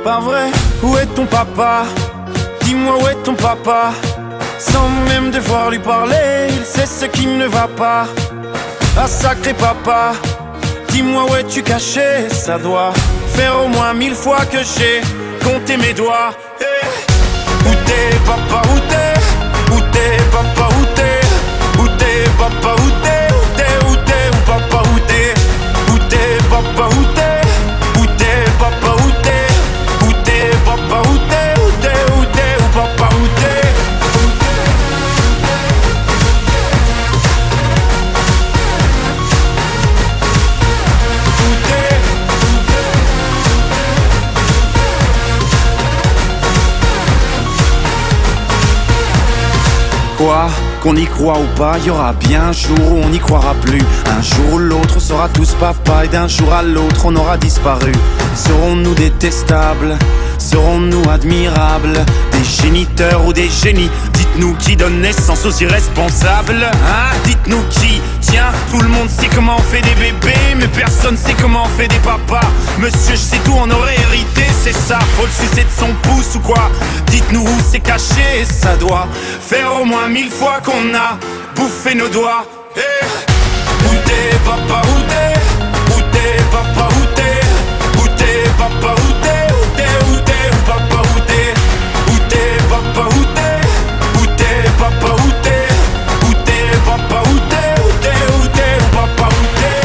Pas vrai, où est ton papa? Dis-moi où est ton papa? Sans même devoir lui parler, il sait ce qui ne va pas. Ah sacré papa, dis-moi où es-tu caché? Ça doit faire au moins 1000 fois que j'ai compté mes doigts. Hey. Où t'es papa, où t'es? Où t'es papa, où t'es? Où t'es papa, où t'es? Où t'es, où t'es, où papa, où t'es? Où t'es papa, où t'es? Où t'es papa, où t'es? Où t'es papa, où t'es? Où t'es, où t'es, où papa, où t'es? Quoi, qu'on y croit ou pas, y aura bien un jour où on n'y croira plus. Un jour ou l'autre on sera tous papa et d'un jour à l'autre on aura disparu. Serons-nous détestables? Serons-nous admirables? Des géniteurs ou des génies? Dites-nous qui donne naissance aux irresponsables, hein? Dites-nous qui? Tiens, tout le monde sait comment on fait des bébés, mais personne sait comment on fait des papas. Monsieur, je sais tout, on aurait hérité, c'est ça. Faut le sucer de son pouce ou quoi? Dites-nous où c'est caché, ça doit faire au moins 1000 fois qu'on a bouffé nos doigts. Hey. Où t'es papa, où t'es? Où t'es papa, où t'es? Où t'es papa, où t'es? Où t'es, où t'es, où papa, où t'es? Où t'es papa, où t'es? Où t'es papa, où t'es? Où t'es papa, où t'es? Où t'es, où t'es, où papa, où t'es?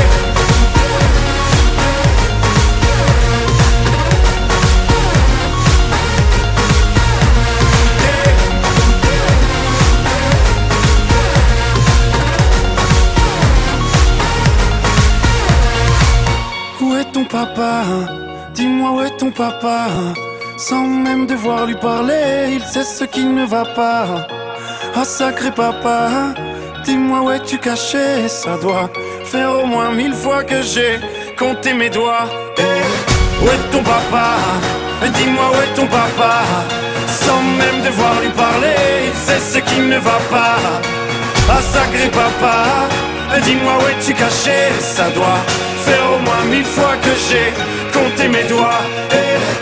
Où est ton papa? Dis-moi où est ton papa? Sans même devoir lui parler, il sait ce qui ne va pas. Ah sacré papa, dis-moi où es-tu caché? Ça doit faire au moins 1000 fois que j'ai compté mes doigts. Hey. Où est ton papa? Dis-moi où est ton papa? Sans même devoir lui parler, il sait ce qui ne va pas. Ah sacré papa, dis-moi où es-tu caché? Ça doit faire au moins 1000 fois que j'ai compté mes doigts. Hey.